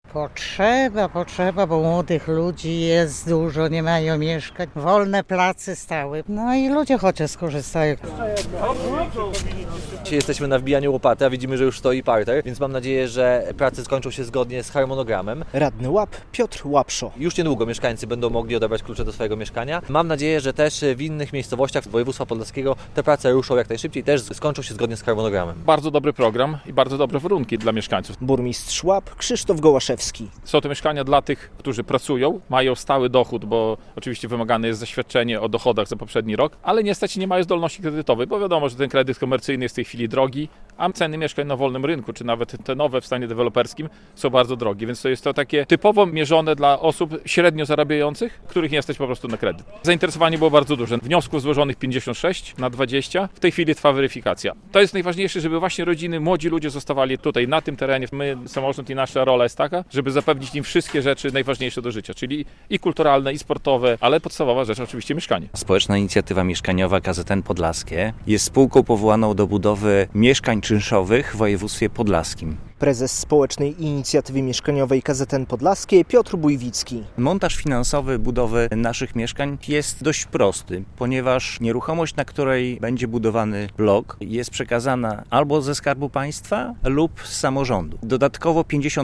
Potrzeba, bo młodych ludzi jest dużo, nie mają mieszkań, wolne place stały. No i ludzie chociaż skorzystają. Dzisiaj jesteśmy na wbijaniu łopaty, a widzimy, że już stoi parter, więc mam nadzieję, że prace skończą się zgodnie z harmonogramem. Radny Łap Piotr Łapszo. Już niedługo mieszkańcy będą mogli odebrać klucze do swojego mieszkania. Mam nadzieję, że też w innych miejscowościach województwa podlaskiego te prace ruszą jak najszybciej, też skończą się zgodnie z harmonogramem. Bardzo dobry program i bardzo dobre warunki dla mieszkańców. Burmistrz Łap Krzysztof Gołaszewski. Są to mieszkania dla tych, którzy pracują, mają stały dochód, bo oczywiście wymagane jest zaświadczenie o dochodach za poprzedni rok, ale niestety nie mają zdolności kredytowej, bo wiadomo, że ten kredyt komercyjny jest w tej chwili drogi, a ceny mieszkań na wolnym rynku, czy nawet te nowe w stanie deweloperskim są bardzo drogie, więc to jest to takie typowo mierzone dla osób średnio zarabiających, których nie stać po prostu na kredyt. Zainteresowanie było bardzo duże. Wniosków złożonych 56 na 20. W tej chwili trwa weryfikacja. To jest najważniejsze, żeby właśnie rodziny, młodzi ludzie zostawali tutaj, na tym terenie. My, samorząd i nasza rola jest taka, żeby zapewnić im wszystkie rzeczy najważniejsze do życia, czyli i kulturalne, i sportowe, ale podstawowa rzecz oczywiście mieszkanie. Społeczna Inicjatywa Mieszkaniowa KZN Podlaskie jest spółką powołaną do budowy mieszkań czynszowych w województwie podlaskim. Prezes Społecznej Inicjatywy Mieszkaniowej KZN Podlaskie Piotr Bujwicki. Montaż finansowy budowy naszych mieszkań jest dość prosty, ponieważ nieruchomość, na której będzie budowany blok, jest przekazana albo ze Skarbu Państwa lub z samorządu. Dodatkowo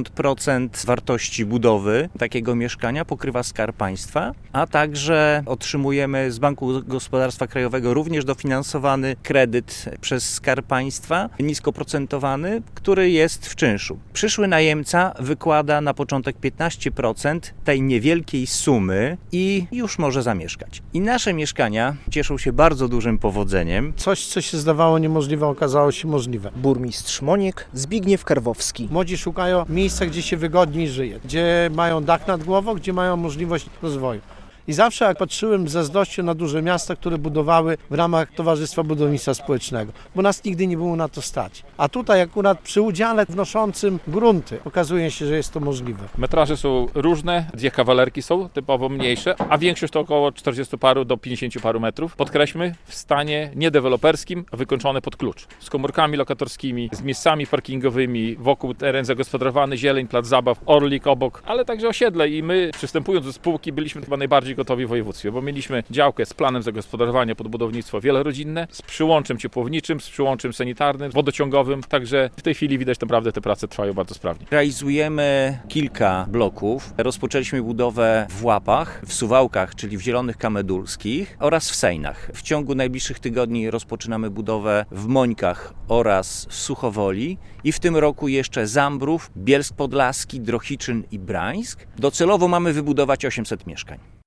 50% wartości budowy takiego mieszkania pokrywa Skarb Państwa, a także otrzymujemy z Banku Gospodarstwa Krajowego również dofinansowany kredyt przez Skarb Państwa, niskoprocentowany, który jest w czynszu. Przyszły najemca wykłada na początek 15% tej niewielkiej sumy i już może zamieszkać. I nasze mieszkania cieszą się bardzo dużym powodzeniem. Coś, co się zdawało niemożliwe, okazało się możliwe. Burmistrz Moniek Zbigniew Karwowski. Młodzi szukają miejsca, gdzie się wygodniej żyje, gdzie mają dach nad głową, gdzie mają możliwość rozwoju. I zawsze jak patrzyłem z zazdrością na duże miasta, które budowały w ramach Towarzystwa Budownictwa Społecznego, bo nas nigdy nie było na to stać. A tutaj akurat przy udziale wnoszącym grunty okazuje się, że jest to możliwe. Metraże są różne, dwie kawalerki są typowo mniejsze, a większość to około 40 paru do 50 paru metrów. Podkreślmy, w stanie niedeweloperskim, wykończone pod klucz. Z komórkami lokatorskimi, z miejscami parkingowymi, wokół teren zagospodarowany, zieleń, plac zabaw, orlik obok, ale także osiedle i my, przystępując do spółki, byliśmy chyba najbardziej gotowi w województwie, bo mieliśmy działkę z planem zagospodarowania pod budownictwo wielorodzinne, z przyłączem ciepłowniczym, z przyłączem sanitarnym, wodociągowym, także w tej chwili widać naprawdę te prace trwają bardzo sprawnie. Realizujemy kilka bloków. Rozpoczęliśmy budowę w Łapach, w Suwałkach, czyli w Zielonych Kamedulskich oraz w Sejnach. W ciągu najbliższych tygodni rozpoczynamy budowę w Mońkach oraz w Suchowoli i w tym roku jeszcze Zambrów, Bielsk Podlaski, Drohiczyn i Brańsk. Docelowo mamy wybudować 800 mieszkań.